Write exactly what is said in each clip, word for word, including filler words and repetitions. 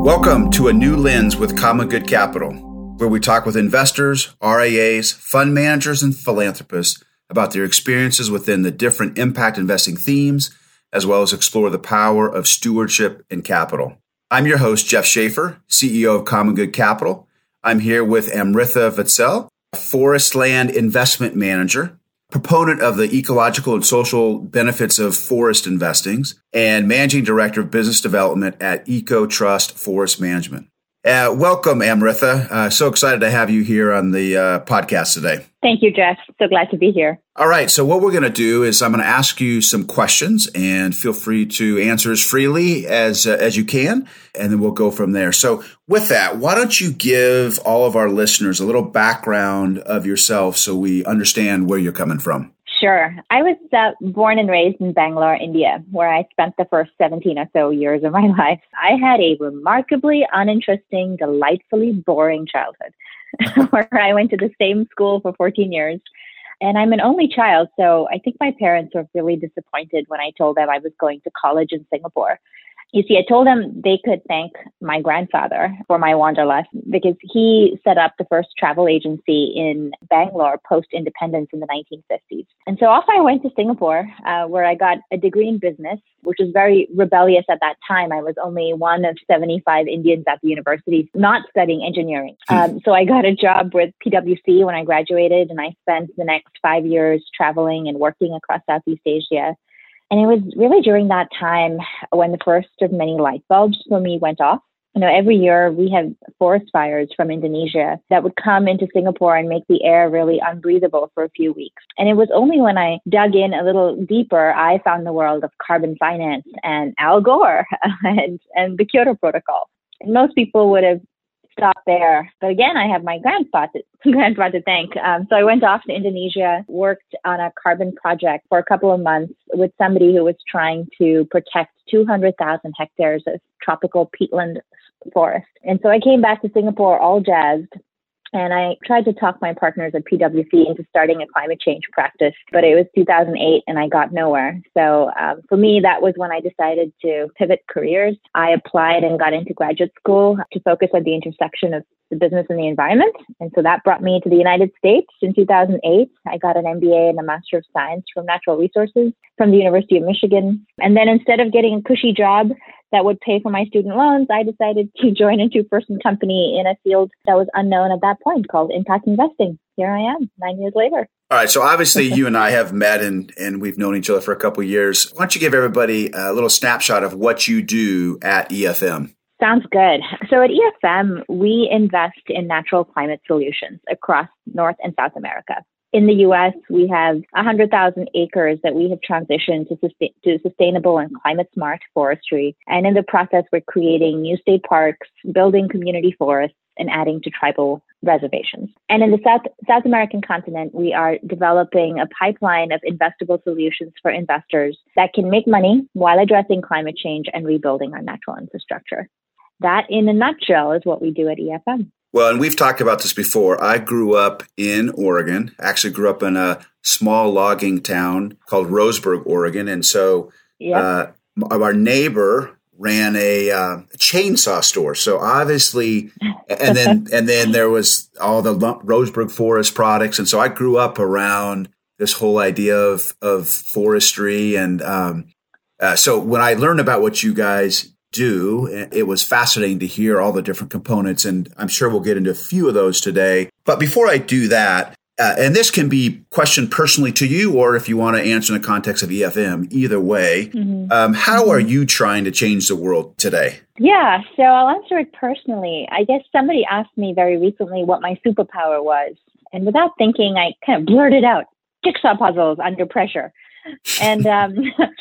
Welcome to A New Lens with Common Good Capital, where we talk with investors, R I As, fund managers, and philanthropists about their experiences within the different impact investing themes, as well as explore the power of stewardship and capital. I'm your host, Jeff Schaefer, C E O of Common Good Capital. I'm here with Amritha Vatsal, a forest land investment manager, proponent of the ecological and social benefits of forest investings, and managing director of business development at Eco Trust Forest Management. Uh, welcome, Amritha. Uh, so excited to have you here on the uh, podcast today. Thank you, Jeff. So glad to be here. All right. So what we're going to do is I'm going to ask you some questions, and feel free to answer as freely as uh, as you can, and then we'll go from there. So with that, why don't you give all of our listeners a little background of yourself so we understand where you're coming from? Sure. I was uh, born and raised in Bangalore, India, where I spent the first seventeen or so years of my life. I had a remarkably uninteresting, delightfully boring childhood, where I went to the same school for fourteen years. And I'm an only child, so I think my parents were really disappointed when I told them I was going to college in Singapore. You see, I told them they could thank my grandfather for my wanderlust because he set up the first travel agency in Bangalore post-independence in the nineteen fifties. And so off I went to Singapore, uh, where I got a degree in business, which was very rebellious at that time. I was only one of seventy-five Indians at the university not studying engineering. Um, so I got a job with P W C when I graduated, and I spent the next five years traveling and working across Southeast Asia. And it was really during that time when the first of many light bulbs for me went off. You know, every year we have forest fires from Indonesia that would come into Singapore and make the air really unbreathable for a few weeks. And it was only when I dug in a little deeper, I found the world of carbon finance and Al Gore and, and the Kyoto Protocol. And most people would have stopped there. But again, I have my grandpa to, grandpa to thank. Um, so I went off to Indonesia, worked on a carbon project for a couple of months with somebody who was trying to protect two hundred thousand hectares of tropical peatland forest. And so I came back to Singapore all jazzed. And I tried to talk my partners at P W C into starting a climate change practice, but it was two thousand eight and I got nowhere. So um, for me, that was when I decided to pivot careers. I applied and got into graduate school to focus on the intersection of the business and the environment. And so that brought me to the United States in two thousand eight. I got an M B A and a Master of Science from Natural Resources from the University of Michigan. And then instead of getting a cushy job that would pay for my student loans, I decided to join a two-person company in a field that was unknown at that point called impact investing. Here I am, nine years later. All right. So obviously you and I have met and, and we've known each other for a couple of years. Why don't you give everybody a little snapshot of what you do at E F M? Sounds good. So at E F M, we invest in natural climate solutions across North and South America. In the U S, we have one hundred thousand acres that we have transitioned to, sustain, to sustainable and climate-smart forestry. And in the process, we're creating new state parks, building community forests, and adding to tribal reservations. And in the South, South American continent, we are developing a pipeline of investable solutions for investors that can make money while addressing climate change and rebuilding our natural infrastructure. That, in a nutshell, is what we do at E F M. Well, and we've talked about this before. I grew up in Oregon, actually grew up in a small logging town called Roseburg, Oregon. And so yep. uh, our neighbor ran a uh, chainsaw store. So obviously, and then and then there was all the Roseburg Forest products. And so I grew up around this whole idea of, of forestry. And um, uh, so when I learned about what you guys do, it was fascinating to hear all the different components, and I'm sure we'll get into a few of those today. But before I do that, uh, and this can be questioned personally to you, or if you want to answer in the context of E F M, either way, mm-hmm. um, how mm-hmm. are you trying to change the world today? Yeah, so I'll answer it personally. I guess somebody asked me very recently what my superpower was, and without thinking, I kind of blurted out, jigsaw puzzles under pressure. And um,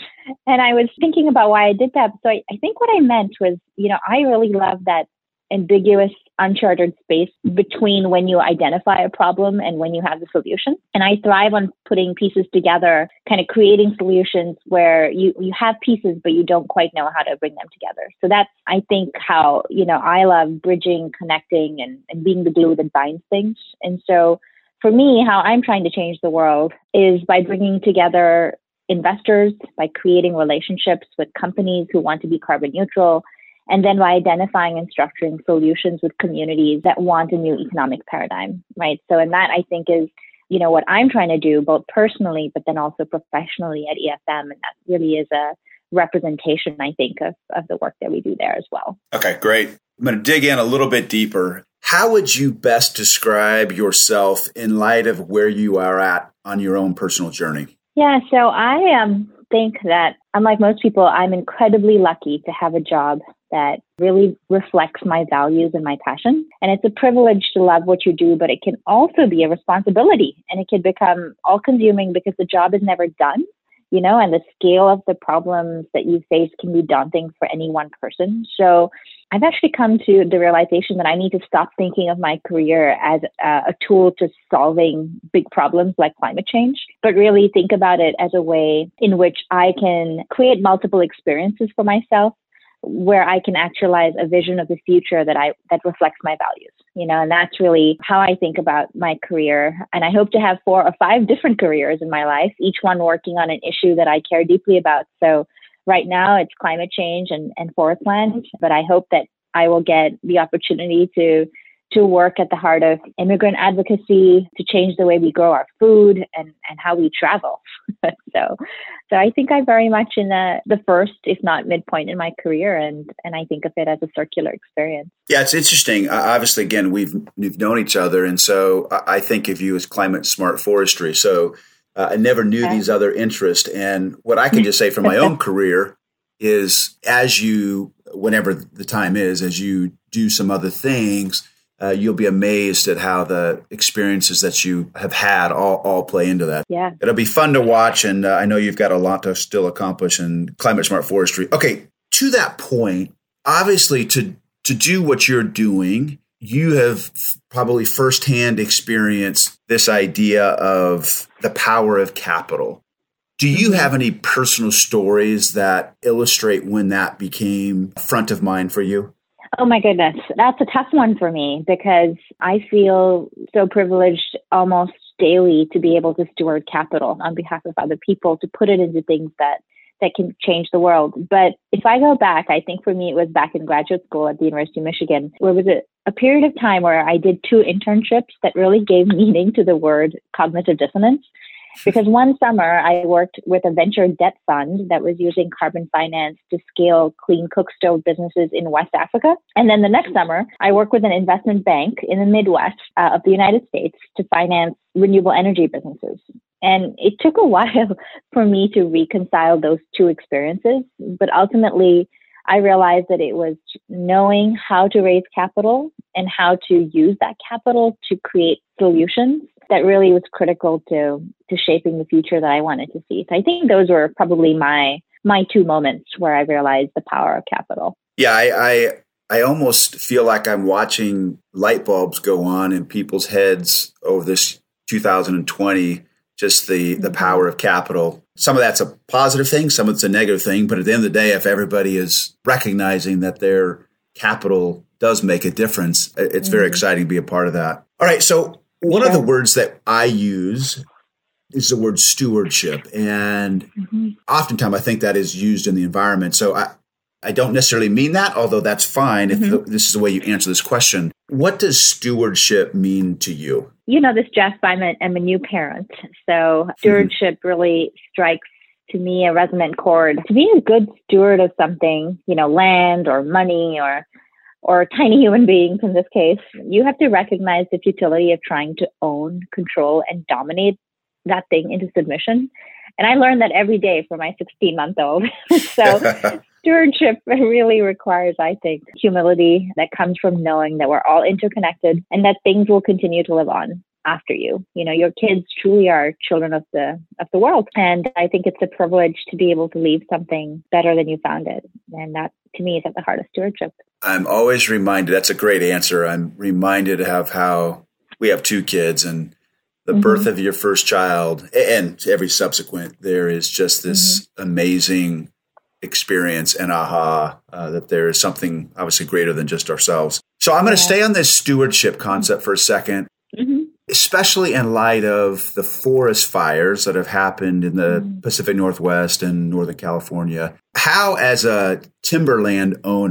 and I was thinking about why I did that. So I, I think what I meant was, you know, I really love that ambiguous, uncharted space between when you identify a problem and when you have the solution. And I thrive on putting pieces together, kind of creating solutions where you, you have pieces, but you don't quite know how to bring them together. So that's, I think, how, you know, I love bridging, connecting, and, and being the glue that binds things. And so for me, how I'm trying to change the world is by bringing together investors, by creating relationships with companies who want to be carbon neutral, And then by identifying and structuring solutions with communities that want a new economic paradigm, right? So, and that I think is, you know, what I'm trying to do both personally, but then also professionally at E F M. And that really is a representation, I think, of, of the work that we do there as well. Okay, great. I'm going to dig in a little bit deeper. How would you best describe yourself in light of where you are at on your own personal journey? Yeah, so I um, think that, unlike most people, I'm incredibly lucky to have a job that really reflects my values and my passion. And it's a privilege to love what you do, but it can also be a responsibility, and it can become all-consuming because the job is never done, you know, and the scale of the problems that you face can be daunting for any one person. So I've actually come to the realization that I need to stop thinking of my career as a, a tool to solving big problems like climate change, but really think about it as a way in which I can create multiple experiences for myself, where I can actualize a vision of the future that I that reflects my values, you know, and that's really how I think about my career. And I hope to have four or five different careers in my life, each one working on an issue that I care deeply about. So right now it's climate change and, and forest land, but I hope that I will get the opportunity to to work at the heart of immigrant advocacy, to change the way we grow our food and, and how we travel. so so I think I'm very much in the, the first, if not midpoint in my career, and, and I think of it as a circular experience. Yeah, it's interesting. Uh, obviously, again, we've we've known each other, and so I think of you as climate smart forestry. So uh, I never knew okay. these other interests. And what I can just say from my own career is, as you, whenever the time is, as you do some other things, Uh, you'll be amazed at how the experiences that you have had all, all play into that. Yeah. It'll be fun to watch, and uh, I know you've got a lot to still accomplish in climate smart forestry. Okay, to that point, obviously to to do what you're doing, you have probably firsthand experienced this idea of the power of capital. Do you have any personal stories that illustrate when that became front of mind for you? Oh my goodness, that's a tough one for me because I feel so privileged almost daily to be able to steward capital on behalf of other people, to put it into things that, that can change the world. But if I go back, I think for me, it was back in graduate school at the University of Michigan, where it was a, a period of time where I did two internships that really gave meaning to the word cognitive dissonance. Because one summer I worked with a venture debt fund that was using carbon finance to scale clean cook stove businesses in West Africa. And then the next summer, I worked with an investment bank in the Midwest uh, of the United States to finance renewable energy businesses. And it took a while for me to reconcile those two experiences. But ultimately, I realized that it was knowing how to raise capital and how to use that capital to create solutions that really was critical to to shaping the future that I wanted to see. So I think those were probably my my two moments where I realized the power of capital. Yeah, I I, I almost feel like I'm watching light bulbs go on in people's heads over this two thousand twenty, just the, mm-hmm. the power of capital. Some of that's a positive thing, some of it's a negative thing, but at the end of the day, if everybody is recognizing that their capital does make a difference, it's mm-hmm. very exciting to be a part of that. All right, so one of the words that I use is the word stewardship. And mm-hmm. oftentimes I think that is used in the environment. So I, I don't necessarily mean that, although that's fine mm-hmm. if the, this is the way you answer this question. What does stewardship mean to you? You know this, Jeff, I'm a, I'm a new parent. So stewardship mm-hmm. really strikes to me a resonant chord. To be a good steward of something, you know, land or money or or tiny human beings in this case, you have to recognize the futility of trying to own, control, and dominate that thing into submission. And I learned that every day for my sixteen-month-old. So stewardship really requires, I think, humility that comes from knowing that we're all interconnected and that things will continue to live on after you. You know, your kids truly are children of the of the world. And I think it's a privilege to be able to leave something better than you found it. And that, to me, is at the heart of stewardship. I'm always reminded, that's a great answer. I'm reminded of how we have two kids and the mm-hmm. birth of your first child and every subsequent, there is just this mm-hmm. amazing experience and aha, uh, that there is something obviously greater than just ourselves. So I'm going to yeah. stay on this stewardship concept for a second, mm-hmm. especially in light of the forest fires that have happened in the mm-hmm. Pacific Northwest and Northern California. How, as a timberland owner,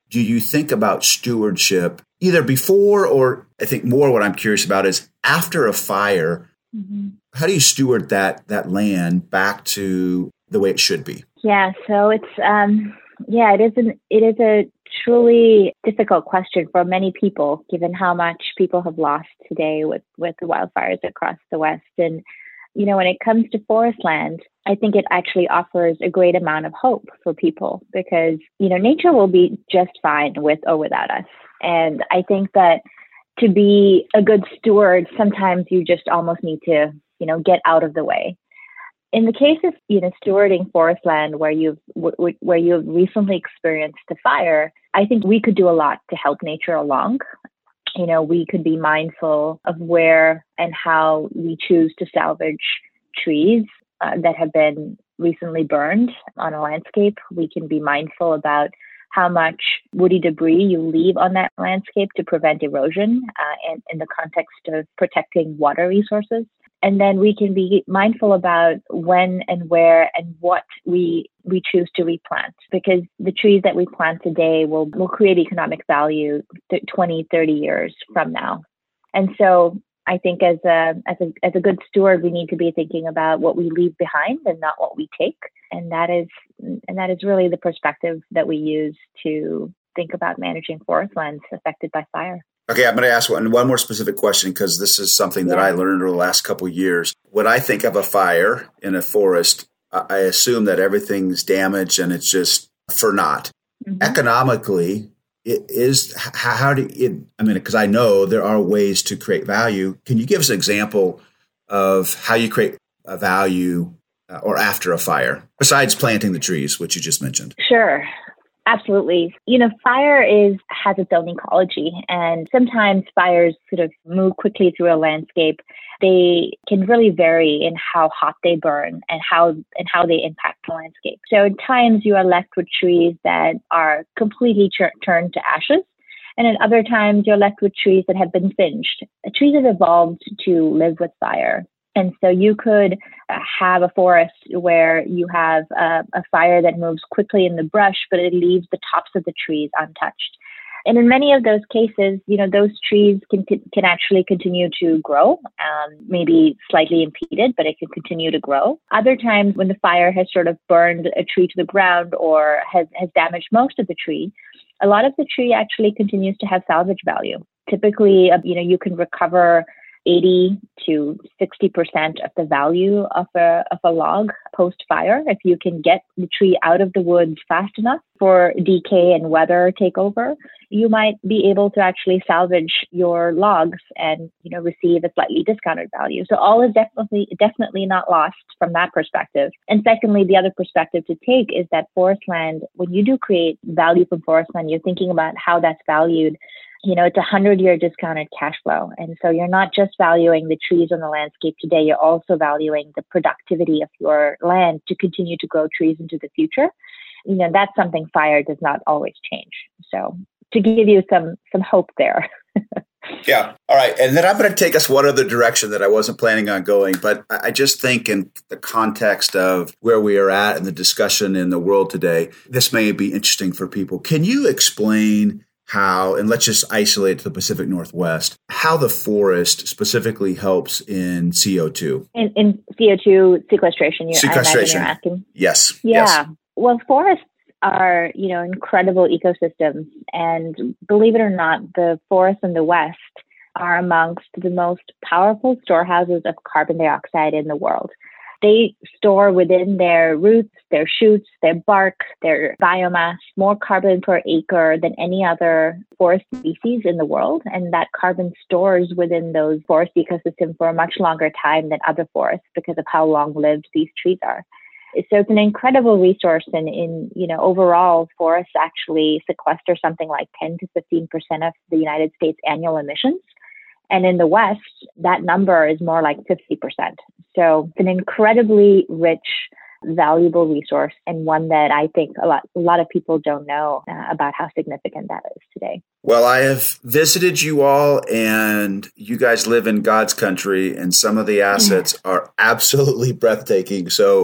do you think about stewardship either before or I think more what I'm curious about is after a fire, mm-hmm. how do you steward that that land back to the way it should be? Yeah, so it's um, yeah, it is an it is a truly difficult question for many people, given how much people have lost today with with the wildfires across the West. And you know, when it comes to forest land, I think it actually offers a great amount of hope for people because you know nature will be just fine with or without us. And I think that to be a good steward, sometimes you just almost need to you know get out of the way. In the case of you know stewarding forest land where you've w- where you've recently experienced a fire, I think we could do a lot to help nature along. You know, we could be mindful of where and how we choose to salvage trees uh, that have been recently burned on a landscape. We can be mindful about how much woody debris you leave on that landscape to prevent erosion uh, and in the context of protecting water resources. And then we can be mindful about when and where and what we we choose to replant, because the trees that we plant today will, will create economic value twenty, thirty years from now. And so I think as a, as a as a good steward, we need to be thinking about what we leave behind and not what we take. And that is and that is really the perspective that we use to think about managing forest lands affected by fire. Okay, I'm going to ask one, one more specific question because this is something that yeah. I learned over the last couple of years. When I think of a fire in a forest, I assume that everything's damaged and it's just for naught. Mm-hmm. Economically, it is how, how do it? I mean, because I know there are ways to create value. Can you give us an example of how you create a value uh, or after a fire, besides planting the trees, which you just mentioned? Sure. Absolutely. You know, fire is has its own ecology, and sometimes fires sort of move quickly through a landscape. They can really vary in how hot they burn and how and how they impact the landscape. So at times you are left with trees that are completely ch- turned to ashes, and at other times you're left with trees that have been singed. The trees have evolved to live with fire. And so you could uh, have a forest where you have uh, a fire that moves quickly in the brush, but it leaves the tops of the trees untouched. And in many of those cases, you know, those trees can can actually continue to grow, um, maybe slightly impeded, but it can continue to grow. Other times when the fire has sort of burned a tree to the ground or has, has damaged most of the tree, a lot of the tree actually continues to have salvage value. Typically, uh, you know, you can recover eighty to sixty percent of the value of a of a log post-fire. If you can get the tree out of the woods fast enough for decay and weather takeover, you might be able to actually salvage your logs and, you know, receive a slightly discounted value. So all is definitely definitely not lost from that perspective. And secondly, the other perspective to take is that forest land, when you do create value from forest land, you're thinking about how that's valued. You know, it's a hundred-year discounted cash flow. And so you're not just valuing the trees on the landscape today, you're also valuing the productivity of your land to continue to grow trees into the future. You know, that's something fire does not always change. So to give you some some hope there. Yeah. All right. And then I'm going to take us one other direction that I wasn't planning on going, but I just think in the context of where we are at in the discussion in the world today, this may be interesting for people. Can you explain how, and let's just isolate the Pacific Northwest, how the forest specifically helps in C O two? In, in C O two sequestration, you're, sequestration. I imagine you're asking? Yes. Yeah. Yes. Well, forests are, you know, incredible ecosystems. And believe it or not, the forests in the West are amongst the most powerful storehouses of carbon dioxide in the world. They store within their roots, their shoots, their bark, their biomass, more carbon per acre than any other forest species in the world. And that carbon stores within those forest ecosystems for a much longer time than other forests because of how long-lived these trees are. So it's an incredible resource. And in, you know, overall, forests actually sequester something like ten to fifteen percent of the United States annual emissions. And in the West, that number is more like fifty percent. So it's an incredibly rich, valuable resource, and one that I think a lot a lot of people don't know uh, about how significant that is today. Well, I have visited you all, and you guys live in God's country, and some of the assets are absolutely breathtaking. So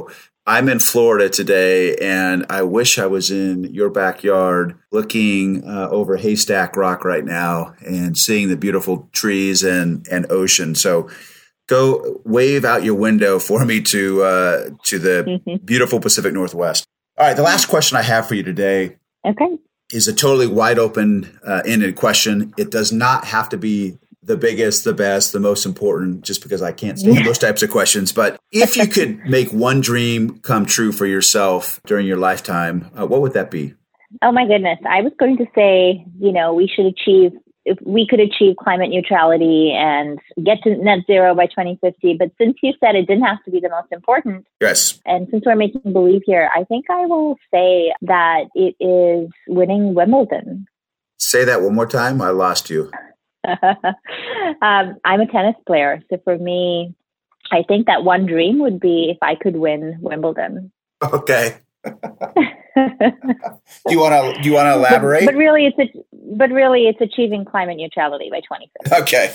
I'm in Florida today, and I wish I was in your backyard looking uh, over Haystack Rock right now and seeing the beautiful trees and, and ocean. So go wave out your window for me to uh, to the beautiful Pacific Northwest. All right, the last question I have for you today okay. is a totally wide open uh, ended question. It does not have to be the biggest, the best, the most important, just because I can't stand those types of questions. But if you could make one dream come true for yourself during your lifetime, uh, what would that be? Oh my goodness. I was going to say, you know, we should achieve, if we could achieve climate neutrality and get to net zero by twenty fifty. But since you said it didn't have to be the most important. Yes. And since we're making believe here, I think I will say that it is winning Wimbledon. Say that one more time. I lost you. um, I'm a tennis player. So for me, I think that one dream would be if I could win Wimbledon. Okay. do you want to do you want to elaborate? But, but really, it's a, but really, it's achieving climate neutrality by twenty fifty. Okay.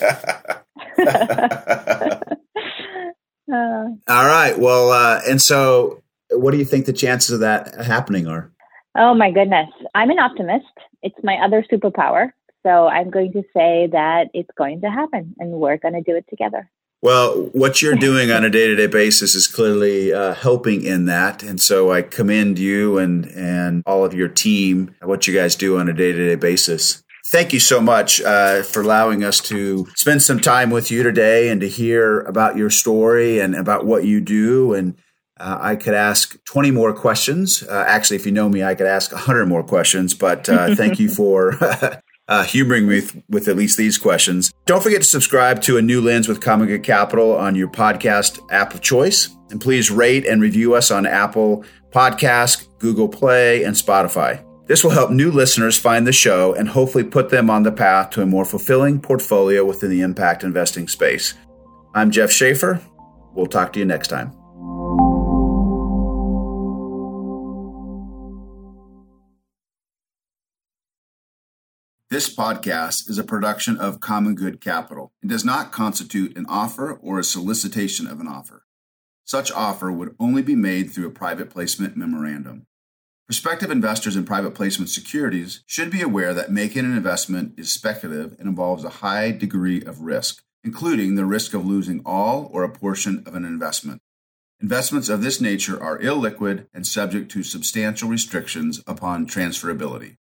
uh, All right. Well, uh, and so, what do you think the chances of that happening are? Oh my goodness, I'm an optimist. It's my other superpower. So I'm going to say that it's going to happen, and we're going to do it together. Well, what you're doing on a day-to-day basis is clearly uh, helping in that. And so I commend you and, and all of your team, what you guys do on a day-to-day basis. Thank you so much uh, for allowing us to spend some time with you today and to hear about your story and about what you do. And uh, I could ask twenty more questions. Uh, actually, if you know me, I could ask one hundred more questions. But uh, thank you for Uh, humoring me with, with at least these questions. Don't forget to subscribe to A New Lens with Common Good Capital on your podcast app of choice. And please rate and review us on Apple Podcasts, Google Play, and Spotify. This will help new listeners find the show and hopefully put them on the path to a more fulfilling portfolio within the impact investing space. I'm Jeff Schaefer. We'll talk to you next time. This podcast is a production of Common Good Capital and does not constitute an offer or a solicitation of an offer. Such offer would only be made through a private placement memorandum. Prospective investors in private placement securities should be aware that making an investment is speculative and involves a high degree of risk, including the risk of losing all or a portion of an investment. Investments of this nature are illiquid and subject to substantial restrictions upon transferability.